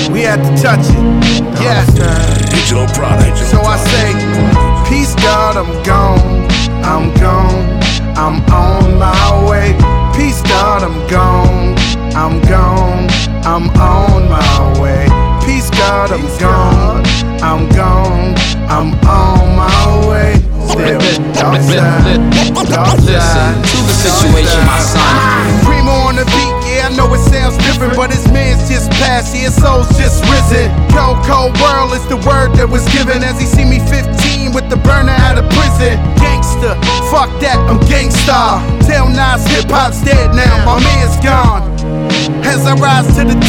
We had to touch it. Yeah. Digital product. So I say, peace God, I'm gone. I'm gone. I'm on my way. Peace God, I'm gone. I'm gone. I'm on my way. Peace God, I'm gone. I'm gone. I'm on my way. Still, dark side. Listen to the situation, my son. Primo on the beat, yeah, I know it sounds different, but his man's just passed, his soul's just risen. Cold, cold world is the word that was given as he see me 15 with the burner out of prison. Gangster, fuck that, I'm gangsta. Tell Nas hip hop's dead now, my man's gone. As I rise to the